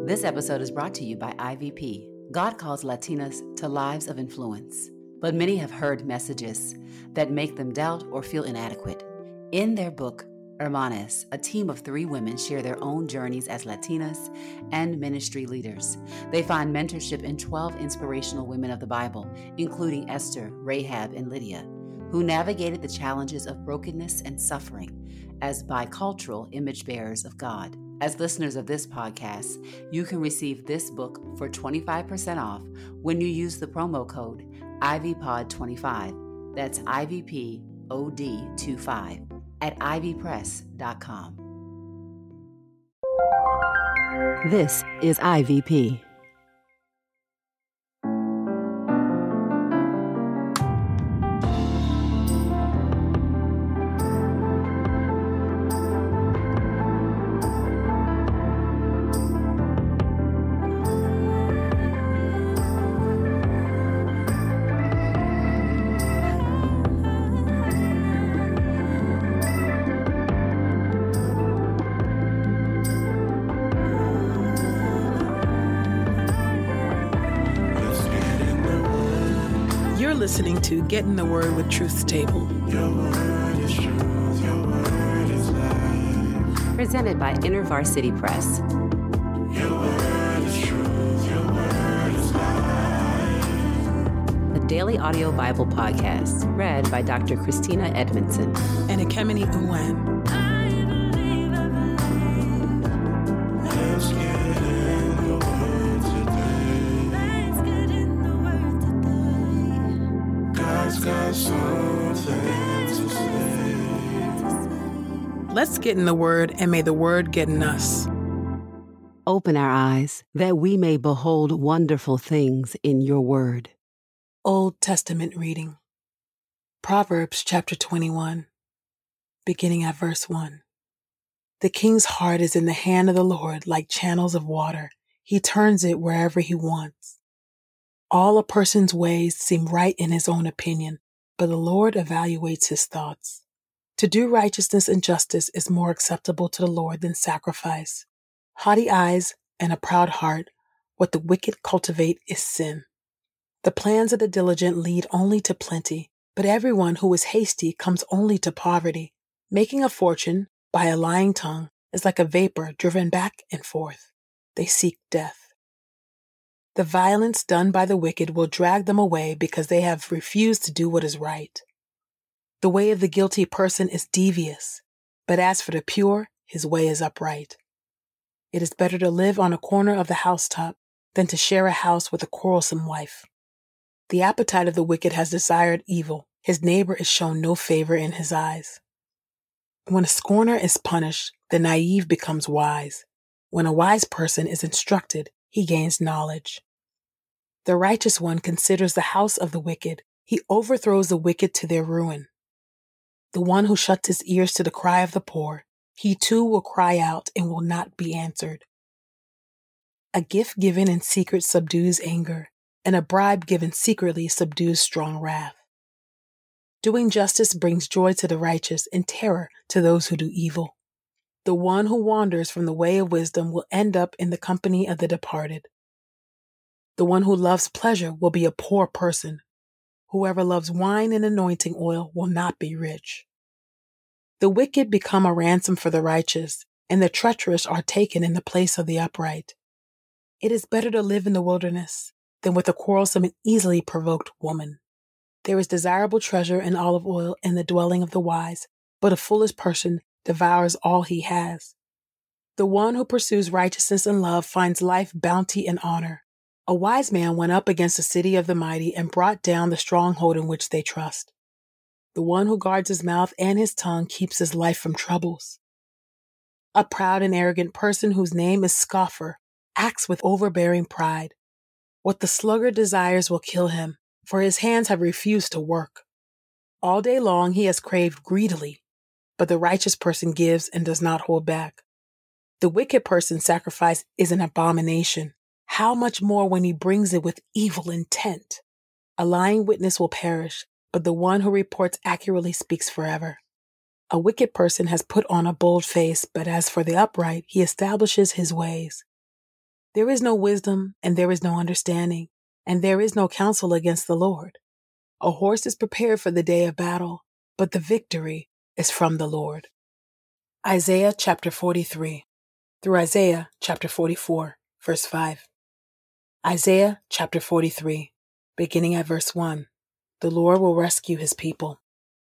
This episode is brought to you by IVP. God calls Latinas to lives of influence, but many have heard messages that make them doubt or feel inadequate. In their book, Hermanas, a team of 3 women share their own journeys as Latinas and ministry leaders. They find mentorship in 12 inspirational women of the Bible, including Esther, Rahab, and Lydia, who navigated the challenges of brokenness and suffering as bicultural image bearers of God. As listeners of this podcast, you can receive this book for 25% off when you use the promo code IVPOD25. That's IVPOD25 at ivpress.com. This is IVP. Listening to Get in the Word with Truth's Table. Your word is truth, your word is life. Presented by InterVarsity Press. Your word is truth, your word is life. The Daily Audio Bible Podcast, read by Dr. Christina Edmondson. And Ekemini Uwan. Let's get in the word today. God's got something to say. Let's get in the Word, and may the Word get in us. Open our eyes that we may behold wonderful things in your word. Old Testament reading. Proverbs chapter 21, beginning at verse 1. The king's heart is in the hand of the Lord like channels of water. He turns it wherever he wants. All a person's ways seem right in his own opinion, but the Lord evaluates his thoughts. To do righteousness and justice is more acceptable to the Lord than sacrifice. Haughty eyes and a proud heart, what the wicked cultivate is sin. The plans of the diligent lead only to plenty, but everyone who is hasty comes only to poverty. Making a fortune by a lying tongue is like a vapor driven back and forth. They seek death. The violence done by the wicked will drag them away because they have refused to do what is right. The way of the guilty person is devious, but as for the pure, his way is upright. It is better to live on a corner of the housetop than to share a house with a quarrelsome wife. The appetite of the wicked has desired evil. His neighbor is shown no favor in his eyes. When a scorner is punished, the naive becomes wise. When a wise person is instructed, he gains knowledge. The righteous one considers the house of the wicked. He overthrows the wicked to their ruin. The one who shuts his ears to the cry of the poor, he too will cry out and will not be answered. A gift given in secret subdues anger, and a bribe given secretly subdues strong wrath. Doing justice brings joy to the righteous and terror to those who do evil. The one who wanders from the way of wisdom will end up in the company of the departed. The one who loves pleasure will be a poor person. Whoever loves wine and anointing oil will not be rich. The wicked become a ransom for the righteous, and the treacherous are taken in the place of the upright. It is better to live in the wilderness than with a quarrelsome and easily provoked woman. There is desirable treasure and olive oil in the dwelling of the wise, but a foolish person devours all he has. The one who pursues righteousness and love finds life, bounty, and honor. A wise man went up against the city of the mighty and brought down the stronghold in which they trust. The one who guards his mouth and his tongue keeps his life from troubles. A proud and arrogant person whose name is scoffer acts with overbearing pride. What the sluggard desires will kill him, for his hands have refused to work. All day long he has craved greedily, but the righteous person gives and does not hold back. The wicked person's sacrifice is an abomination. How much more when he brings it with evil intent? A lying witness will perish, but the one who reports accurately speaks forever. A wicked person has put on a bold face, but as for the upright, he establishes his ways. There is no wisdom, and there is no understanding, and there is no counsel against the Lord. A horse is prepared for the day of battle, but the victory is from the Lord. Isaiah chapter 43 through Isaiah chapter 44, verse 5. Isaiah chapter 43, beginning at verse 1. The Lord will rescue his people.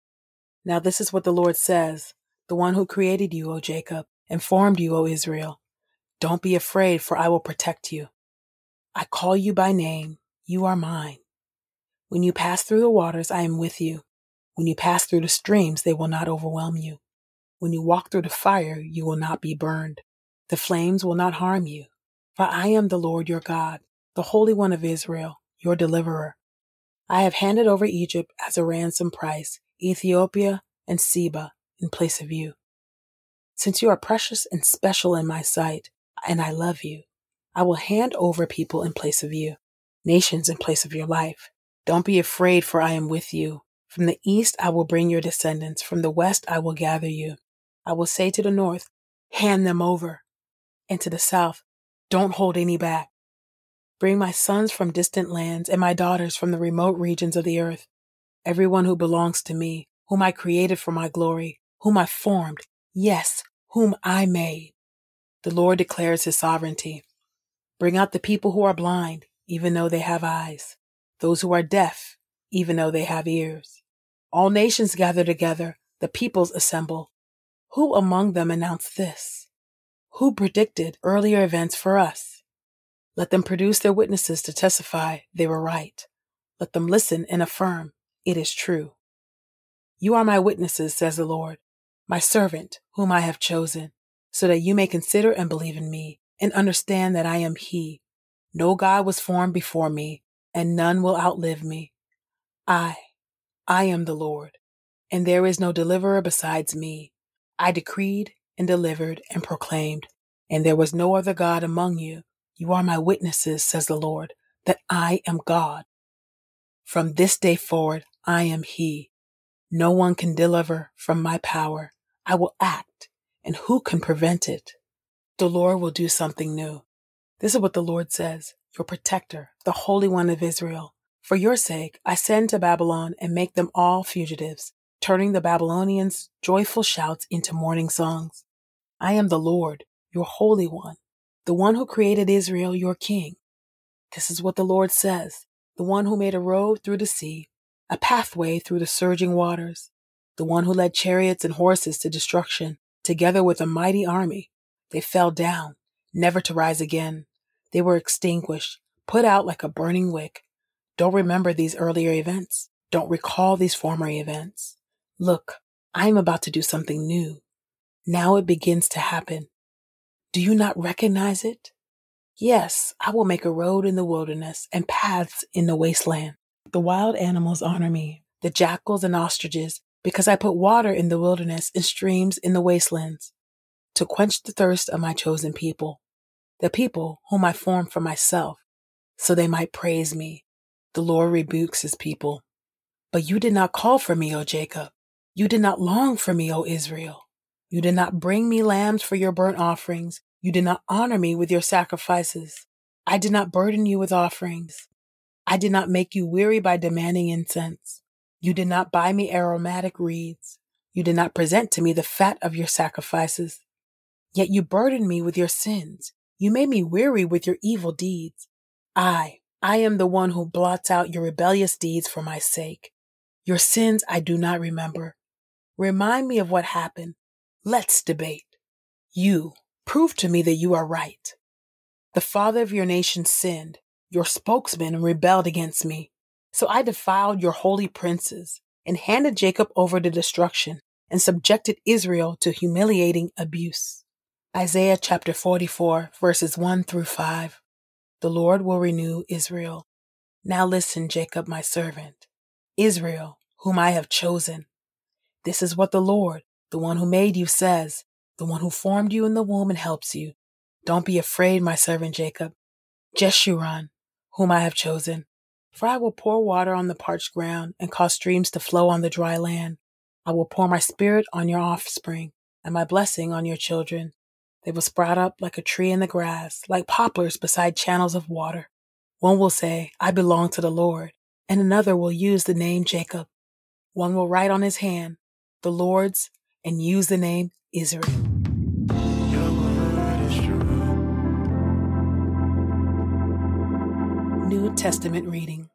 Now this is what the Lord says, the one who created you, O Jacob, and formed you, O Israel. Don't be afraid, for I will protect you. I call you by name, you are mine. When you pass through the waters, I am with you. When you pass through the streams, they will not overwhelm you. When you walk through the fire, you will not be burned. The flames will not harm you. For I am the Lord your God, the Holy One of Israel, your deliverer. I have handed over Egypt as a ransom price, Ethiopia and Seba in place of you. Since you are precious and special in my sight, and I love you, I will hand over people in place of you, nations in place of your life. Don't be afraid, for I am with you. From the east I will bring your descendants. From the west I will gather you. I will say to the north, hand them over. And to the south, don't hold any back. Bring my sons from distant lands and my daughters from the remote regions of the earth. Everyone who belongs to me, whom I created for my glory, whom I formed, yes, whom I made. The Lord declares his sovereignty. Bring out the people who are blind, even though they have eyes. Those who are deaf, even though they have ears. All nations gather together, the peoples assemble. Who among them announced this? Who predicted earlier events for us? Let them produce their witnesses to testify they were right. Let them listen and affirm it is true. You are my witnesses, says the Lord, my servant whom I have chosen, so that you may consider and believe in me and understand that I am he. No God was formed before me, and none will outlive me. I am the Lord, and there is no deliverer besides me. I decreed and delivered and proclaimed, and there was no other God among you. You are my witnesses, says the Lord, that I am God. From this day forward, I am he. No one can deliver from my power. I will act, and who can prevent it? The Lord will do something new. This is what the Lord says, your protector, the Holy One of Israel. For your sake, I send to Babylon and make them all fugitives, turning the Babylonians' joyful shouts into mourning songs. I am the Lord, your Holy One, the one who created Israel, your king. This is what the Lord says, the one who made a road through the sea, a pathway through the surging waters, the one who led chariots and horses to destruction, together with a mighty army. They fell down, never to rise again. They were extinguished, put out like a burning wick. Don't remember these earlier events. Don't recall these former events. Look, I am about to do something new. Now it begins to happen. Do you not recognize it? Yes, I will make a road in the wilderness and paths in the wasteland. The wild animals honor me, the jackals and ostriches, because I put water in the wilderness and streams in the wastelands, to quench the thirst of my chosen people, the people whom I formed for myself, so they might praise me. The Lord rebukes his people. But you did not call for me, O Jacob. You did not long for me, O Israel. You did not bring me lambs for your burnt offerings. You did not honor me with your sacrifices. I did not burden you with offerings. I did not make you weary by demanding incense. You did not buy me aromatic reeds. You did not present to me the fat of your sacrifices. Yet you burdened me with your sins. You made me weary with your evil deeds. I am the one who blots out your rebellious deeds for my sake. Your sins I do not remember. Remind me of what happened. Let's debate. You, prove to me that you are right. The father of your nation sinned. Your spokesman rebelled against me. So I defiled your holy princes and handed Jacob over to destruction and subjected Israel to humiliating abuse. Isaiah chapter 44, verses 1 through 5. The Lord will renew Israel. Now listen, Jacob, my servant, Israel, whom I have chosen. This is what the Lord, the one who made you, says, the one who formed you in the womb and helps you. Don't be afraid, my servant Jacob, Jeshurun, whom I have chosen. For I will pour water on the parched ground and cause streams to flow on the dry land. I will pour my spirit on your offspring and my blessing on your children. They will sprout up like a tree in the grass, like poplars beside channels of water. One will say, I belong to the Lord, and another will use the name Jacob. One will write on his hand, the Lord's, and use the name Israel. Your word is true. New Testament reading.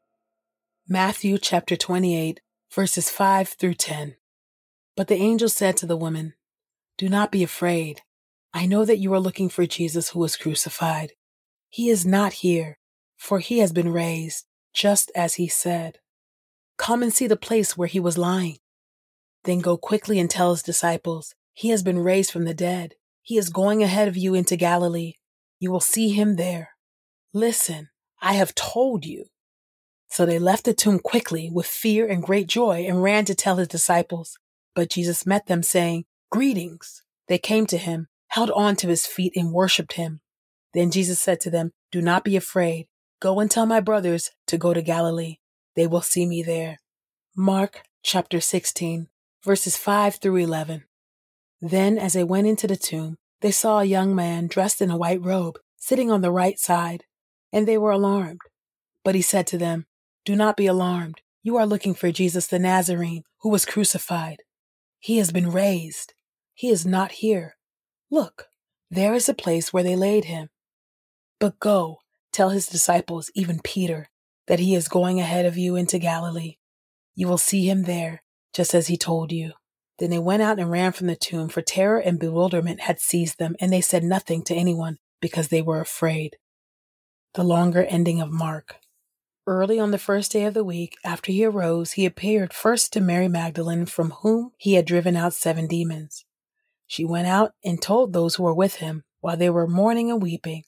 Matthew chapter 28, verses 5 through 10. But the angel said to the woman, Do not be afraid. I know that you are looking for Jesus who was crucified. He is not here, for he has been raised, just as he said. Come and see the place where he was lying. Then go quickly and tell his disciples, He has been raised from the dead. He is going ahead of you into Galilee. You will see him there. Listen, I have told you. So they left the tomb quickly with fear and great joy and ran to tell his disciples. But Jesus met them, saying, Greetings. They came to him, held on to his feet, and worshipped him. Then Jesus said to them, Do not be afraid. Go and tell my brothers to go to Galilee. They will see me there. Mark chapter 16, verses 5 through 11. Then as they went into the tomb, they saw a young man dressed in a white robe, sitting on the right side, and they were alarmed. But he said to them, Do not be alarmed. You are looking for Jesus the Nazarene, who was crucified. He has been raised. He is not here. Look, there is the place where they laid him. But go, tell his disciples, even Peter, that he is going ahead of you into Galilee. You will see him there, just as he told you. Then they went out and ran from the tomb, for terror and bewilderment had seized them, and they said nothing to anyone because they were afraid. The longer ending of Mark. Early on the first day of the week, after he arose, he appeared first to Mary Magdalene, from whom he had driven out 7 demons. She went out and told those who were with him while they were mourning and weeping.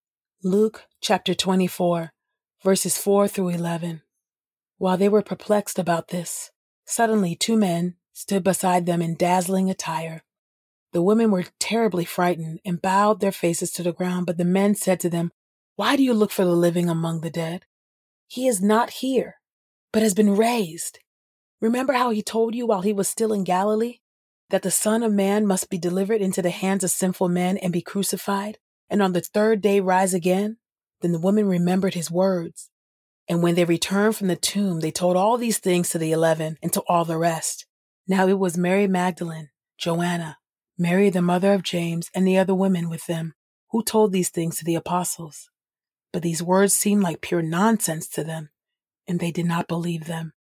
Luke chapter 24, verses 4 through 11. While they were perplexed about this, suddenly 2 men stood beside them in dazzling attire. The women were terribly frightened and bowed their faces to the ground, but the men said to them, Why do you look for the living among the dead? He is not here, but has been raised. Remember how he told you while he was still in Galilee that the Son of Man must be delivered into the hands of sinful men and be crucified, and on the 3rd day rise again? Then the women remembered his words. And when they returned from the tomb, they told all these things to the 11 and to all the rest. Now it was Mary Magdalene, Joanna, Mary the mother of James, and the other women with them, who told these things to the apostles. But these words seemed like pure nonsense to them, and they did not believe them.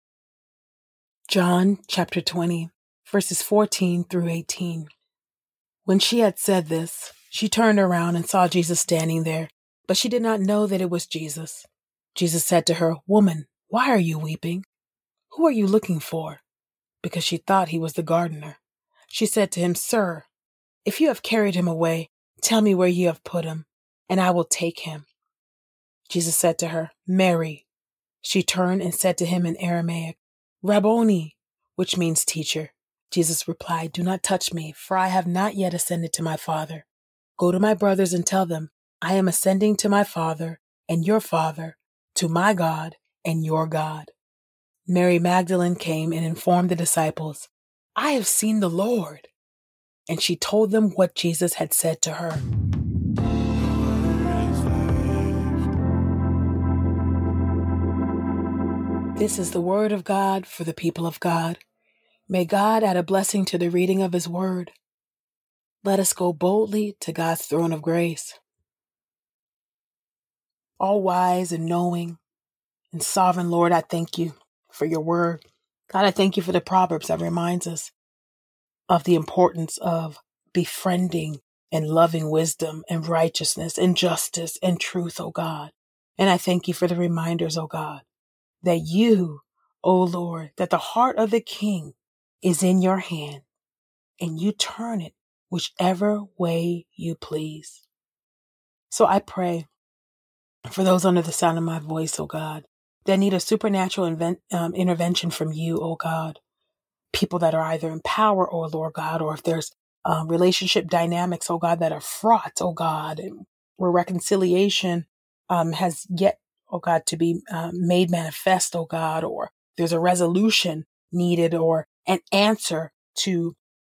John chapter 20, verses 14 through 18. When she had said this, she turned around and saw Jesus standing there, but she did not know that it was Jesus. Jesus said to her, Woman, why are you weeping? Who are you looking for? Because she thought he was the gardener. She said to him, Sir, if you have carried him away, tell me where you have put him, and I will take him. Jesus said to her, Mary. She turned and said to him in Aramaic, Rabboni, which means teacher. Jesus replied, Do not touch me, for I have not yet ascended to my Father. Go to my brothers and tell them, I am ascending to my Father and your Father, to my God and your God. Mary Magdalene came and informed the disciples, I have seen the Lord. And she told them what Jesus had said to her. This is the word of God for the people of God. May God add a blessing to the reading of his word. Let us go boldly to God's throne of grace. All wise and knowing and sovereign Lord, I thank you for your word. God, I thank you for the Proverbs that reminds us of the importance of befriending and loving wisdom and righteousness and justice and truth, O God. And I thank you for the reminders, O God, that you, O Lord, that the heart of the king is in your hand and you turn it whichever way you please. So I pray for those under the sound of my voice, O God, that need a supernatural intervention from you, O God. People that are either in power, O Lord God, or if there's relationship dynamics, O God, that are fraught, O God, and where reconciliation has yet, O God, to be made manifest, O God, or there's a resolution needed or an answer to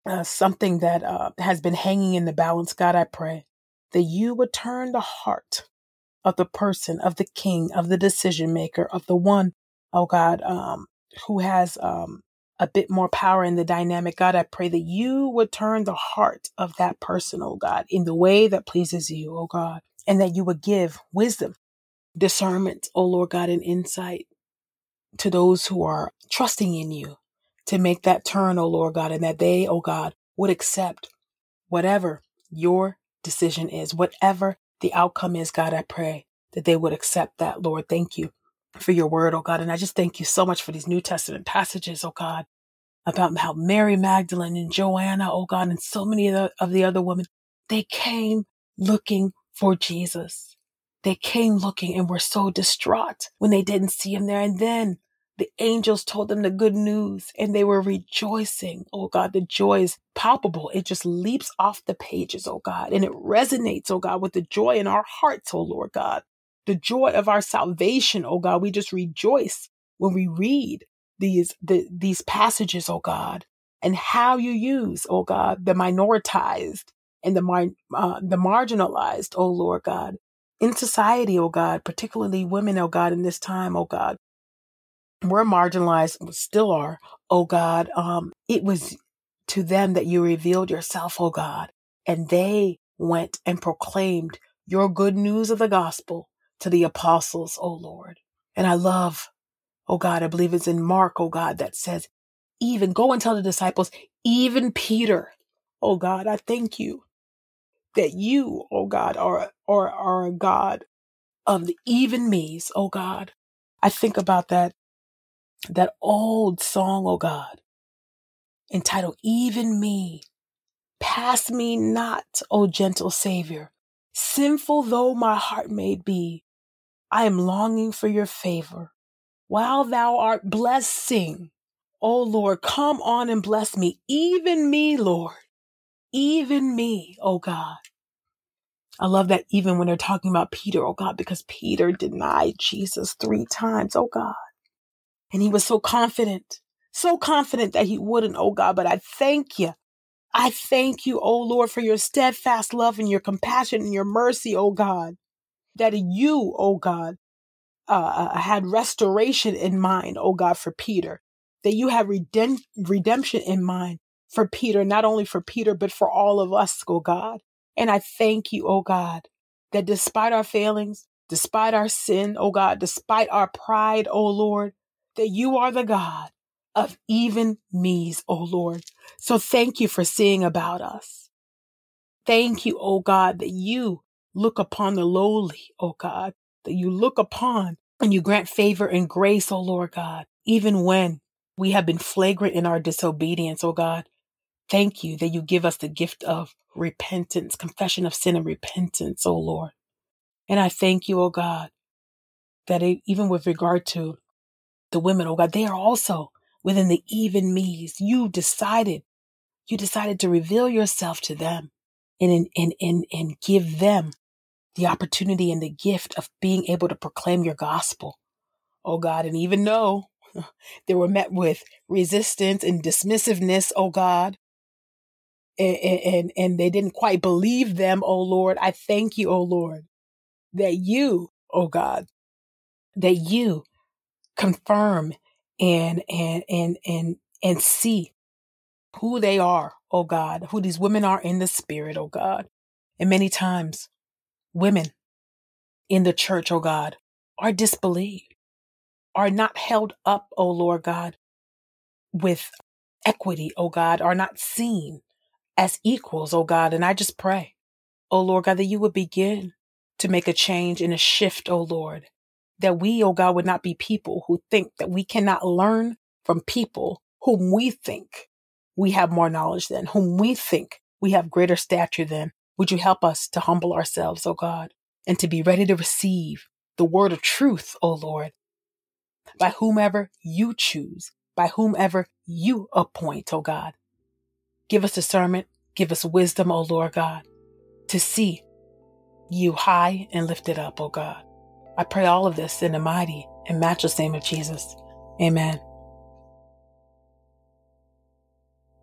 something that has been hanging in the balance. God, I pray that you would turn the heart of the person, of the king, of the decision maker, of the one, oh God, who has a bit more power in the dynamic. God, I pray that you would turn the heart of that person, oh God, in the way that pleases you, oh God, and that you would give wisdom, discernment, oh Lord God, and insight to those who are trusting in you to make that turn, oh Lord God, and that they, oh God, would accept whatever your decision is, whatever the outcome is. God, I pray that they would accept that, Lord. Thank you for your word, oh God. And I just thank you so much for these New Testament passages, oh God, about how Mary Magdalene and Joanna, oh God, and so many of the other women, they came looking for Jesus. They came looking and were so distraught when they didn't see him there. And then the angels told them the good news and they were rejoicing. Oh God, the joy is palpable. It just leaps off the pages, oh God, and it resonates, oh God, with the joy in our hearts, oh Lord God, the joy of our salvation, oh God. We just rejoice when we read these passages, oh God, and how you use, oh God, the minoritized and the marginalized, oh Lord God, in society, oh God, particularly women, oh God, in this time, oh God. We're marginalized, we still are, oh God. It was to them that you revealed yourself, oh God, and they went and proclaimed your good news of the gospel to the apostles, oh Lord. And I love, oh God, I believe it's in Mark, oh God, that says, even go and tell the disciples, even Peter, oh God, I thank you that you, oh God, are a God of the even me's, oh God. I think about that old song, oh God, entitled Even Me. Pass me not, O gentle Savior. Sinful though my heart may be, I am longing for your favor. While thou art blessing, O Lord, come on and bless me. Even me, Lord. Even me, oh God. I love that even when they're talking about Peter, oh God, because Peter denied Jesus 3 times, oh God. And he was so confident that he wouldn't, oh God. But I thank you. I thank you, oh Lord, for your steadfast love and your compassion and your mercy, oh God, that you, oh God, had restoration in mind, oh God, for Peter, that you have redemption in mind for Peter, not only for Peter, but for all of us, oh God. And I thank you, oh God, that despite our failings, despite our sin, oh God, despite our pride, oh Lord, that you are the God of even me's, oh Lord. So thank you for seeing about us. Thank you, oh God, that you look upon the lowly, oh God, that you look upon and you grant favor and grace, oh Lord God, even when we have been flagrant in our disobedience, oh God. Thank you that you give us the gift of repentance, confession of sin and repentance, oh Lord. And I thank you, oh God, that even with regard to the women, oh God, they are also within the even me's. You decided to reveal yourself to them and give them the opportunity and the gift of being able to proclaim your gospel, oh God. And even though they were met with resistance and dismissiveness, oh God, and they didn't quite believe them, oh Lord, I thank you, oh Lord, that you, oh God, that you confirm and see who they are, oh God, who these women are in the spirit, oh God. And many times women in the church, oh God, are disbelieved, are not held up, oh Lord God, with equity, oh God, are not seen as equals, oh God. And I just pray, oh Lord God, that you would begin to make a change and a shift, oh Lord, that we, oh God, would not be people who think that we cannot learn from people whom we think we have more knowledge than, whom we think we have greater stature than. Would you help us to humble ourselves, oh God, and to be ready to receive the word of truth, oh Lord, by whomever you choose, by whomever you appoint, oh God. Give us discernment, give us wisdom, oh Lord God, to see you high and lifted up, oh God. I pray all of this in the mighty and matchless name of Jesus. Amen.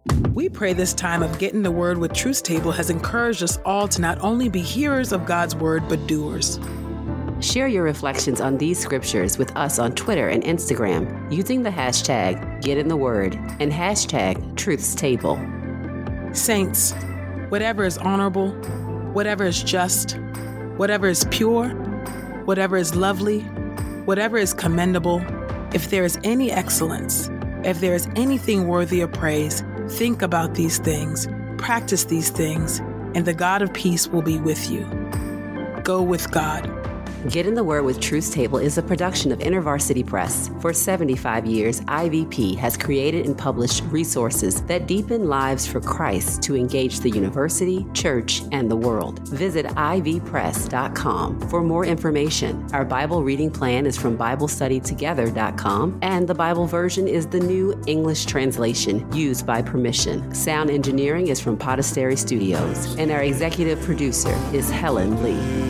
We pray this time of Getting the Word with Truth Table has encouraged us all to not only be hearers of God's Word, but doers. Share your reflections on these scriptures with us on Twitter and Instagram using the hashtag #GetInTheWord and hashtag #TruthsTable. Saints, whatever is honorable, whatever is just, whatever is pure, whatever is lovely, whatever is commendable, if there is any excellence, if there is anything worthy of praise, think about these things, practice these things, and the God of peace will be with you. Go with God. Get in the Word with Truth Table is a production of InterVarsity Press. For 75 years, IVP has created and published resources that deepen lives for Christ to engage the university, church, and the world. Visit ivpress.com for more information. Our Bible reading plan is from BibleStudyTogether.com, and the Bible version is the New English translation used by permission. Sound engineering is from Podastery Studios, and our executive producer is Helen Lee.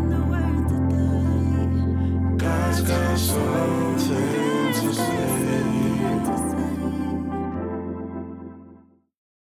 God's got something to say.